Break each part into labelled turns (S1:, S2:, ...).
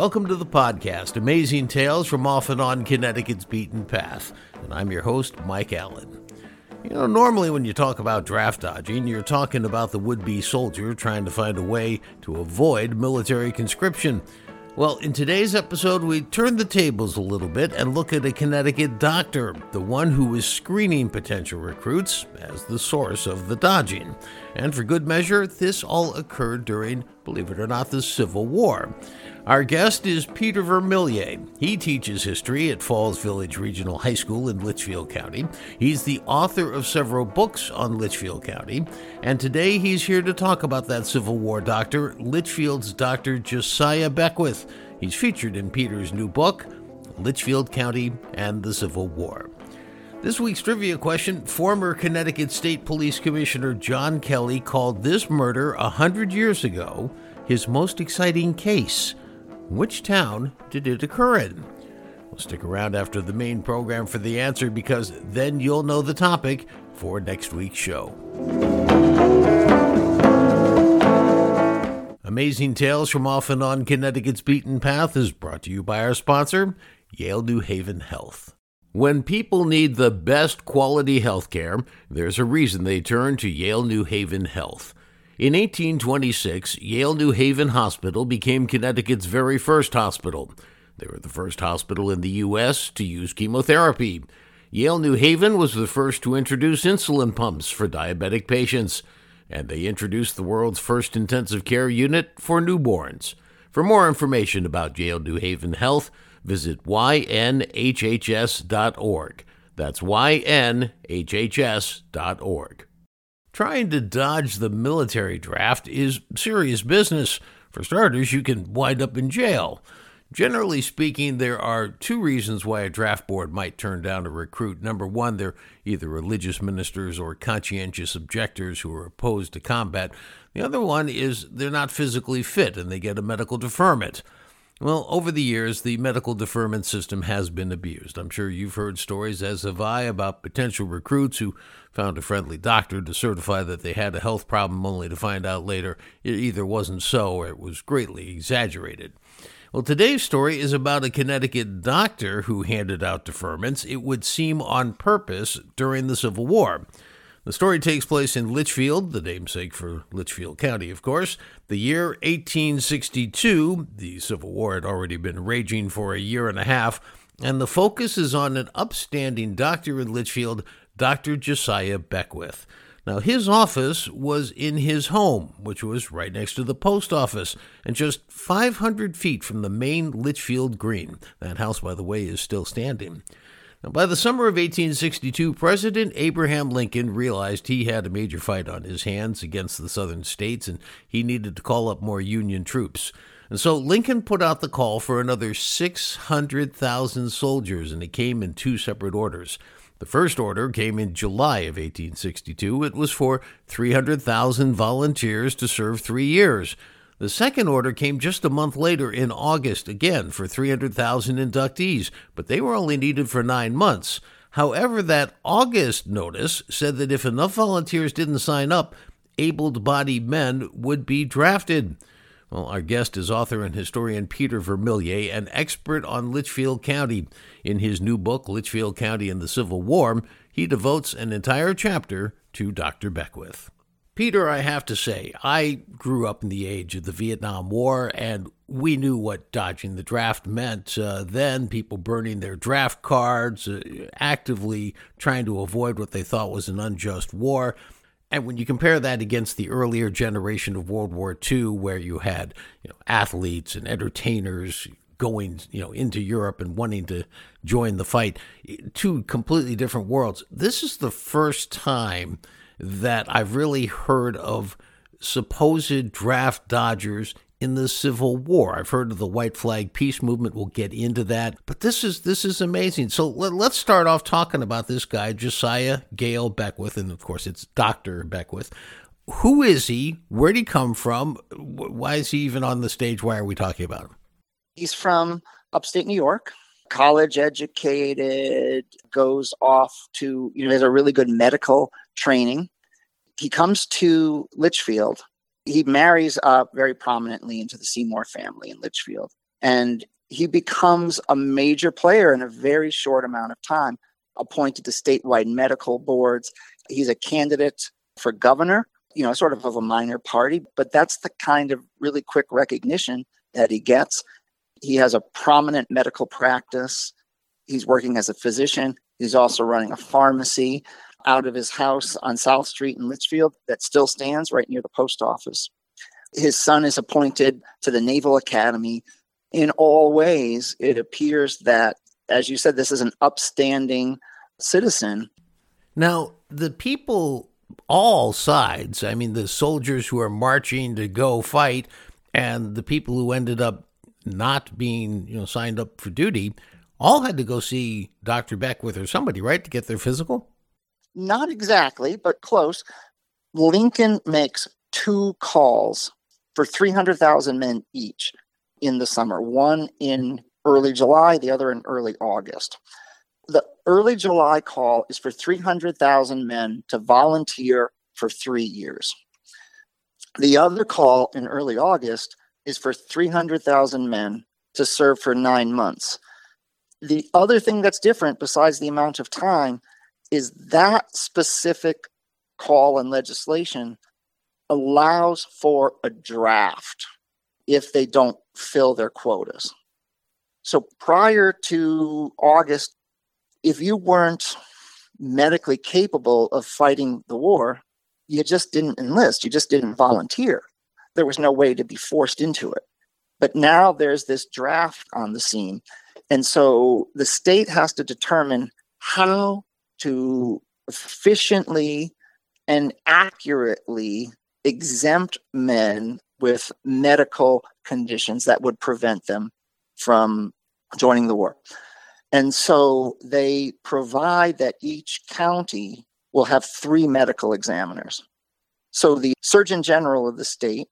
S1: Welcome to the podcast, Amazing Tales from Off and On Connecticut's Beaten Path. And I'm your host, Mike Allen. Normally when you talk about draft dodging, you're talking about the would-be soldier trying to find a way to avoid military conscription. Well, in today's episode, we turn the tables a little bit and look at a Connecticut doctor, the one who was screening potential recruits as the source of the dodging. And for good measure, this all occurred during, believe it or not, the Civil War. Our guest is Peter Vermillier. He teaches history at Falls Village Regional High School in Litchfield County. He's the author of several books on Litchfield County, and today he's here to talk about that Civil War doctor, Litchfield's Dr. Josiah Beckwith. He's featured in Peter's new book, Litchfield County and the Civil War. This week's trivia question, former Connecticut State Police Commissioner John Kelly called this murder 100 years ago his most exciting case. Which town did it occur in? Well, stick around after the main program for the answer, because then you'll know the topic for next week's show. Amazing Tales from Off and On Connecticut's Beaten Path is brought to you by our sponsor, Yale New Haven Health. When people need the best quality health care, there's a reason they turn to Yale New Haven Health. In 1826, Yale New Haven Hospital became Connecticut's very first hospital. They were the first hospital in the U.S. to use chemotherapy. Yale New Haven was the first to introduce insulin pumps for diabetic patients, and they introduced the world's first intensive care unit for newborns. For more information about Yale New Haven Health, visit ynhhs.org. That's ynhhs.org. Trying to dodge the military draft is serious business. For starters, you can wind up in jail. Generally speaking, there are two reasons why a draft board might turn down a recruit. Number one, they're either religious ministers or conscientious objectors who are opposed to combat. The other one is they're not physically fit and they get a medical deferment. Well, over the years, the medical deferment system has been abused. I'm sure you've heard stories, as have I, about potential recruits who found a friendly doctor to certify that they had a health problem, only to find out later it either wasn't so or it was greatly exaggerated. Well, today's story is about a Connecticut doctor who handed out deferments, it would seem on purpose, during the Civil War. The story takes place in Litchfield, the namesake for Litchfield County, of course. The year 1862, the Civil War had already been raging for a year and a half, and the focus is on an upstanding doctor in Litchfield, Dr. Josiah Beckwith. Now, his office was in his home, which was right next to the post office, and just 500 feet from the main Litchfield Green. That house, by the way, is still standing. Now, by the summer of 1862, President Abraham Lincoln realized he had a major fight on his hands against the southern states, and he needed to call up more Union troops. And so Lincoln put out the call for another 600,000 soldiers, and it came in two separate orders. The first order came in July of 1862. It was for 300,000 volunteers to serve 3 years. The second order came just a month later in August, again for 300,000 inductees, but they were only needed for 9 months. However, that August notice said that if enough volunteers didn't sign up, able-bodied men would be drafted. Well, our guest is author and historian Peter Vermillier, an expert on Litchfield County. In his new book, Litchfield County and the Civil War, he devotes an entire chapter to Dr. Beckwith. Peter, I have to say, I grew up in the age of the Vietnam War, and we knew what dodging the draft meant. Then people burning their draft cards, actively trying to avoid what they thought was an unjust war. And when you compare that against the earlier generation of World War II, where you had athletes and entertainers going into Europe and wanting to join the fight, two completely different worlds. This is the first time that I've really heard of supposed draft dodgers in the Civil War. I've heard of the White Flag Peace Movement. We'll get into that. But this is amazing. So let's start off talking about this guy, Josiah Gale Beckwith. And of course, it's Dr. Beckwith. Who is he? Where'd he come from? Why is he even on the stage? Why are we talking about him?
S2: He's from upstate New York, college educated, goes off to, has a really good medical training. He comes to Litchfield. He marries up very prominently into the Seymour family in Litchfield. And he becomes a major player in a very short amount of time, appointed to statewide medical boards. He's a candidate for governor, sort of a minor party, but that's the kind of really quick recognition that he gets. He has a prominent medical practice. He's working as a physician. He's also running a pharmacy out of his house on South Street in Litchfield that still stands right near the post office. His son is appointed to the Naval Academy. In all ways, it appears that, as you said, this is an upstanding citizen.
S1: Now, the people, all sides, I mean, the soldiers who are marching to go fight and the people who ended up not being, signed up for duty, all had to go see Dr. Beckwith or somebody, right, to get their physical?
S2: Not exactly, but close. Lincoln makes 2 calls for 300,000 men each in the summer, one in early July, the other in early August. The early July call is for 300,000 men to volunteer for 3 years. The other call in early August is for 300,000 men to serve for 9 months. The other thing that's different, besides the amount of time, is that specific call and legislation allows for a draft if they don't fill their quotas. So prior to August, if you weren't medically capable of fighting the war, you just didn't enlist, you just didn't volunteer. There was no way to be forced into it. But now there's this draft on the scene. And so the state has to determine how to efficiently and accurately exempt men with medical conditions that would prevent them from joining the war. And so they provide that each county will have 3 medical examiners. So the Surgeon General of the state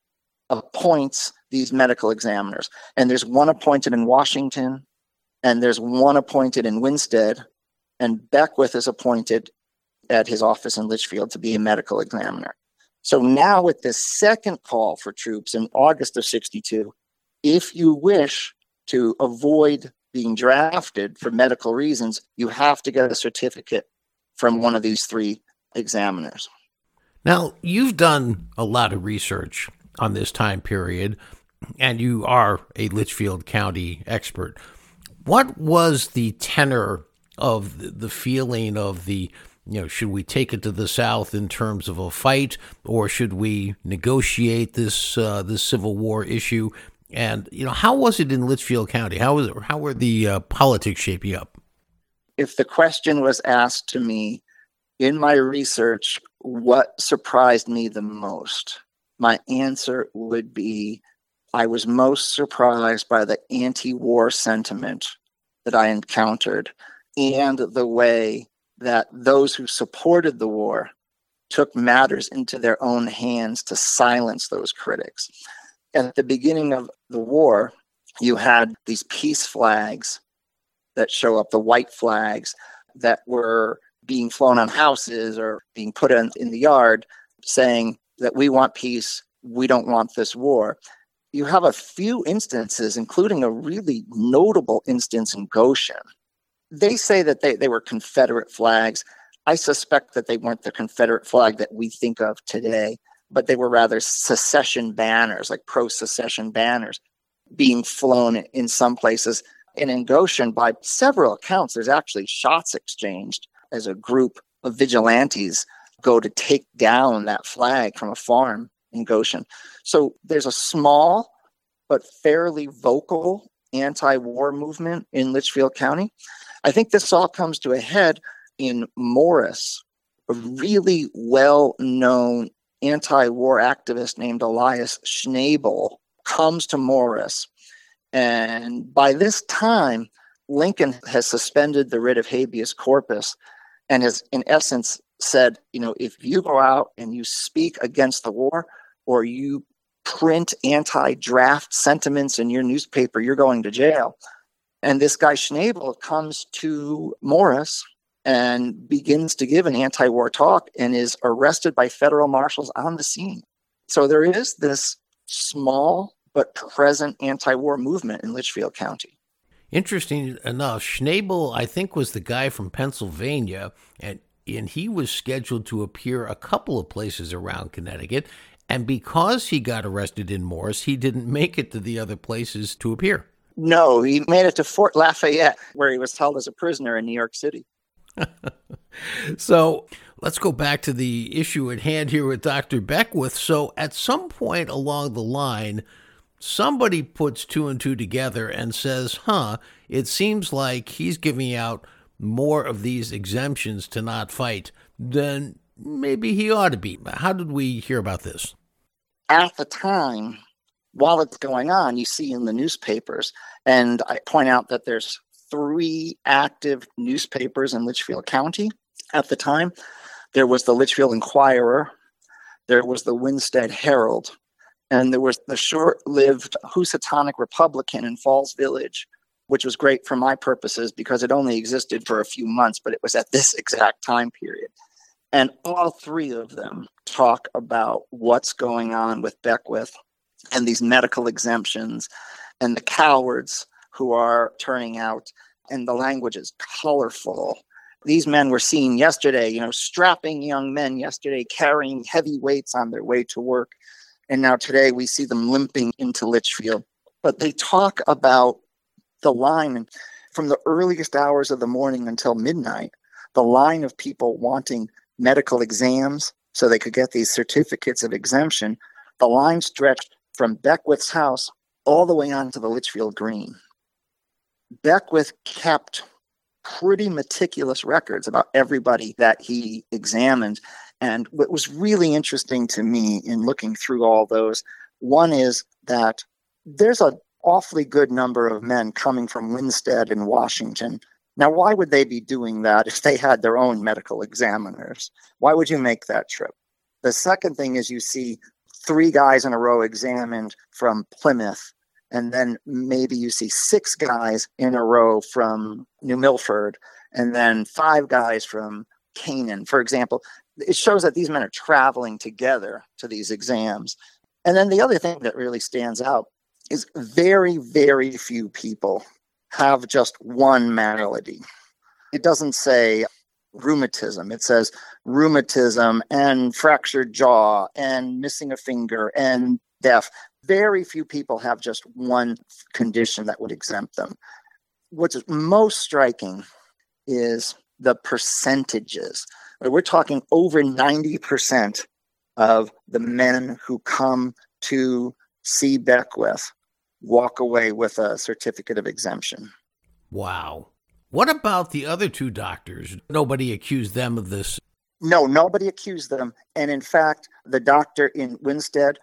S2: appoints these medical examiners. And there's one appointed in Washington, and there's one appointed in Winstead, and Beckwith is appointed at his office in Litchfield to be a medical examiner. So now with this second call for troops in August of 62, if you wish to avoid being drafted for medical reasons, you have to get a certificate from one of these 3 examiners.
S1: Now, you've done a lot of research on this time period, and you are a Litchfield County expert. What was the tenor of the feeling of the, should we take it to the South in terms of a fight, or should we negotiate this this Civil War issue? And, how was it in Litchfield County? How were the politics shaping up?
S2: If the question was asked to me in my research, what surprised me the most, my answer would be I was most surprised by the anti-war sentiment that I encountered and the way that those who supported the war took matters into their own hands to silence those critics. At the beginning of the war, you had these peace flags that show up, the white flags that were being flown on houses or being put in the yard saying that we want peace, we don't want this war. You have a few instances, including a really notable instance in Goshen. They say that they were Confederate flags. I suspect that they weren't the Confederate flag that we think of today, but they were rather secession banners, like pro-secession banners being flown in some places. And in Goshen, by several accounts, there's actually shots exchanged as a group of vigilantes go to take down that flag from a farm in Goshen. So there's a small but fairly vocal anti-war movement in Litchfield County. I think this all comes to a head in Morris, a really well-known anti-war activist named Elias Schnabel comes to Morris. And by this time, Lincoln has suspended the writ of habeas corpus and has, in essence, said, if you go out and you speak against the war or you print anti-draft sentiments in your newspaper, you're going to jail. And this guy Schnabel comes to Morris and begins to give an anti-war talk and is arrested by federal marshals on the scene. So there is this small but present anti-war movement in Litchfield County.
S1: Interesting enough, Schnabel, I think, was the guy from Pennsylvania, and he was scheduled to appear a couple of places around Connecticut. And because he got arrested in Morris, he didn't make it to the other places to appear.
S2: No, he made it to Fort Lafayette, where he was held as a prisoner in New York City.
S1: So let's go back to the issue at hand here with Dr. Beckwith. So at some point along the line, somebody puts two and two together and says, it seems like he's giving out more of these exemptions to not fight than maybe he ought to be. How did we hear about this?
S2: At the time, while it's going on, you see in the newspapers, and I point out that there's 3 active newspapers in Litchfield County at the time. There was the Litchfield Inquirer, there was the Winstead Herald, and there was the short-lived Housatonic Republican in Falls Village, which was great for my purposes because it only existed for a few months, but it was at this exact time period. And all 3 of them talk about what's going on with Beckwith and these medical exemptions and the cowards who are turning out. And the language is colorful. These men were seen yesterday, strapping young men yesterday carrying heavy weights on their way to work. And now today we see them limping into Litchfield. But they talk about the line from the earliest hours of the morning until midnight, the line of people wanting medical exams so they could get these certificates of exemption. The line stretched from Beckwith's house all the way onto the Litchfield Green. Beckwith kept pretty meticulous records about everybody that he examined. And what was really interesting to me in looking through all those, one is that there's an awfully good number of men coming from Winstead and Washington. Now, why would they be doing that if they had their own medical examiners? Why would you make that trip? The second thing is you see 3 guys in a row examined from Plymouth, and then maybe you see 6 guys in a row from New Milford, and then 5 guys from Canaan, for example. It shows that these men are traveling together to these exams. And then the other thing that really stands out is very, very few people have just one malady. It doesn't say rheumatism. It says rheumatism and fractured jaw and missing a finger and deaf. Very few people have just one condition that would exempt them. What's most striking is the percentages. We're talking over 90% of the men who come to see Beckwith walk away with a certificate of exemption.
S1: Wow. What about the other 2 doctors? Nobody accused them of this.
S2: No, nobody accused them. And in fact, the doctor in Winstead,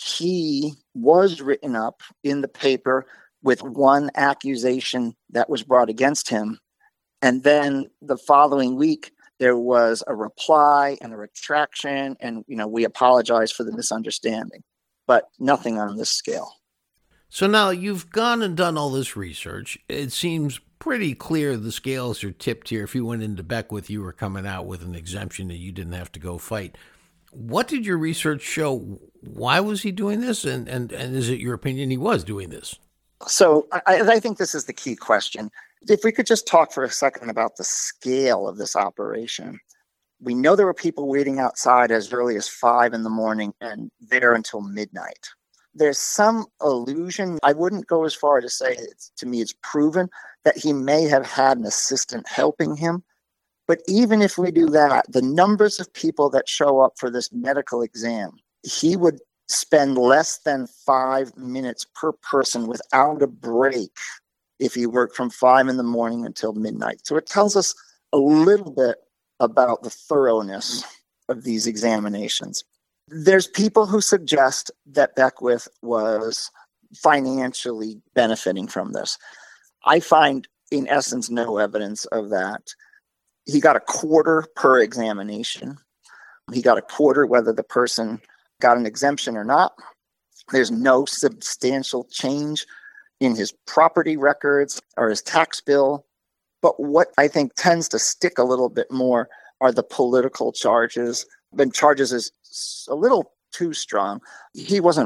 S2: he was written up in the paper with one accusation that was brought against him. And then the following week, there was a reply and a retraction. And, we apologize for the misunderstanding, but nothing on this scale.
S1: So now you've gone and done all this research. It seems pretty clear the scales are tipped here. If you went into Beckwith, you were coming out with an exemption and you didn't have to go fight. What did your research show? Why was he doing this? And is it your opinion he was doing this?
S2: So I think this is the key question. If we could just talk for a second about the scale of this operation. We know there were people waiting outside as early as 5 a.m. and there until midnight. There's some illusion. I wouldn't go as far to say, to me, it's proven that he may have had an assistant helping him. But even if we do that, the numbers of people that show up for this medical exam, he would spend less than 5 minutes per person without a break if he worked from 5 a.m. until midnight. So it tells us a little bit about the thoroughness of these examinations. There's people who suggest that Beckwith was financially benefiting from this. I find, in essence, no evidence of that. He got a quarter per examination. He got a quarter whether the person got an exemption or not. There's no substantial change in his property records or his tax bill. But what I think tends to stick a little bit more are the political charges. The charges is a little too strong. He wasn't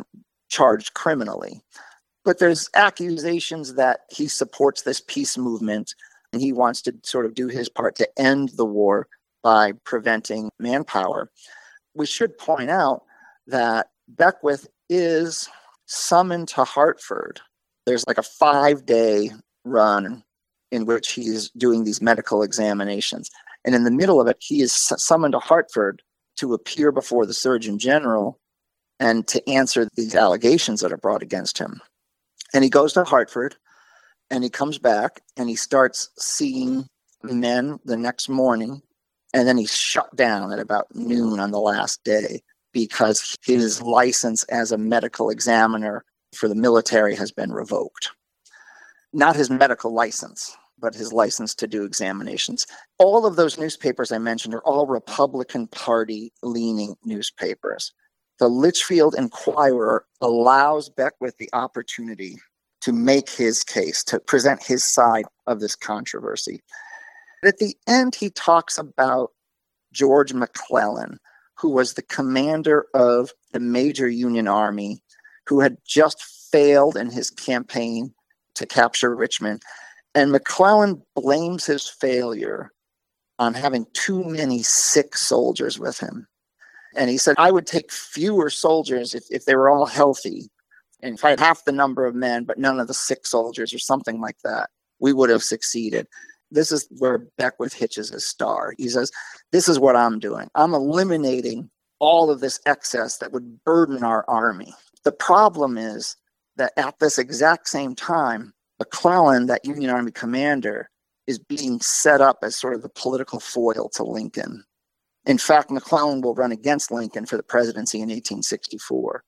S2: charged criminally. But there's accusations that he supports this peace movement and he wants to sort of do his part to end the war by preventing manpower. We should point out that Beckwith is summoned to Hartford. There's like a 5-day run in which he's doing these medical examinations. And in the middle of it, he is summoned to Hartford to appear before the Surgeon General and to answer these allegations that are brought against him. And he goes to Hartford and he comes back and he starts seeing men the next morning. And then he's shut down at about noon on the last day because his license as a medical examiner for the military has been revoked. Not his medical license, but his license to do examinations. All of those newspapers I mentioned are all Republican Party leaning newspapers. The Litchfield Enquirer allows Beckwith the opportunity to make his case, to present his side of this controversy. At the end, he talks about George McClellan, who was the commander of the major Union army, who had just failed in his campaign to capture Richmond. And McClellan blames his failure on having too many sick soldiers with him. And he said, I would take fewer soldiers if they were all healthy. And if I had half the number of men, but none of the sick soldiers or something like that, we would have succeeded. This is where Beckwith hitches his star. He says, this is what I'm doing. I'm eliminating all of this excess that would burden our army. The problem is that at this exact same time, McClellan, that Union Army commander, is being set up as sort of the political foil to Lincoln. In fact, McClellan will run against Lincoln for the presidency in 1864.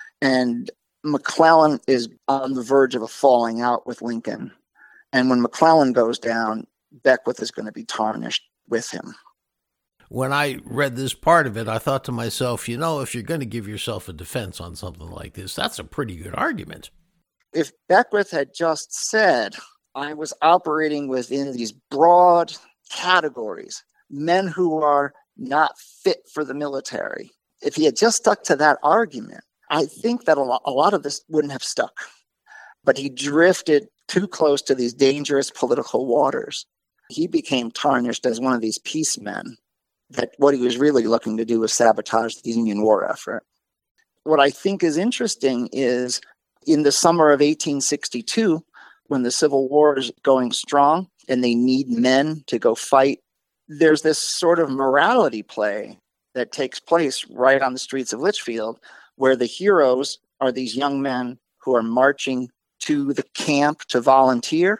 S2: And McClellan is on the verge of a falling out with Lincoln. And when McClellan goes down, Beckwith is going to be tarnished with him.
S1: When I read this part of it, I thought to myself, if you're going to give yourself a defense on something like this, that's a pretty good argument.
S2: If Beckwith had just said, I was operating within these broad categories, men who are not fit for the military, if he had just stuck to that argument, I think that a lot of this wouldn't have stuck. But he drifted too close to these dangerous political waters. He became tarnished as one of these peace men, that what he was really looking to do was sabotage the Union war effort. What I think is interesting is in the summer of 1862, when the Civil War is going strong and they need men to go fight, there's this sort of morality play that takes place right on the streets of Litchfield, where the heroes are these young men who are marching to the camp to volunteer.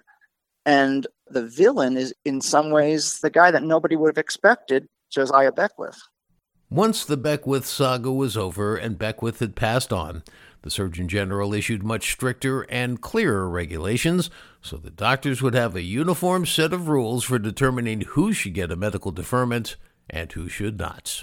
S2: And the villain is in some ways the guy that nobody would have expected, Josiah Beckwith.
S1: Once the Beckwith saga was over and Beckwith had passed on, the Surgeon General issued much stricter and clearer regulations so that doctors would have a uniform set of rules for determining who should get a medical deferment and who should not.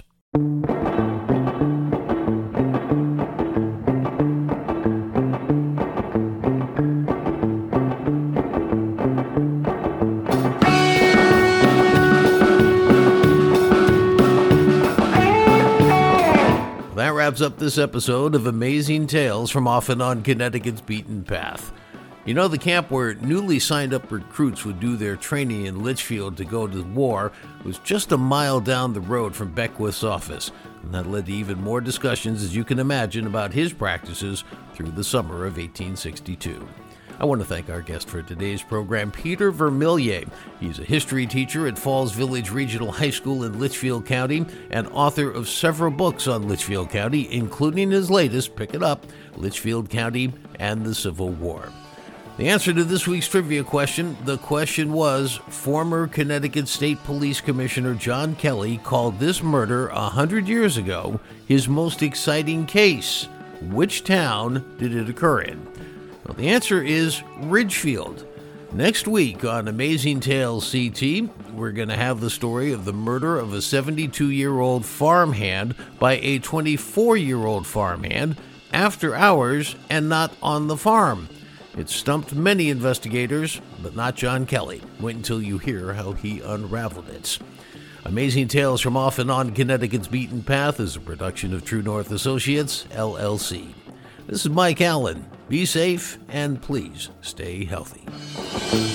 S1: That wraps up this episode of Amazing Tales from Off and On Connecticut's Beaten Path. The camp where newly signed up recruits would do their training in Litchfield to go to war was just a mile down the road from Beckwith's office, and that led to even more discussions, as you can imagine, about his practices through the summer of 1862. I want to thank our guest for today's program, Peter Vermillier. He's a history teacher at Falls Village Regional High School in Litchfield County and author of several books on Litchfield County, including his latest, pick it up, Litchfield County and the Civil War. The answer to this week's trivia question, the question was, former Connecticut State Police Commissioner John Kelly called this murder 100 years ago his most exciting case. Which town did it occur in? Well, the answer is Ridgefield. Next week on Amazing Tales CT, we're going to have the story of the murder of a 72-year-old farmhand by a 24-year-old farmhand after hours and not on the farm. It stumped many investigators, but not John Kelly. Wait until you hear how he unraveled it. Amazing Tales from Off and On Connecticut's Beaten Path is a production of True North Associates, LLC. This is Mike Allen. Be safe and please stay healthy.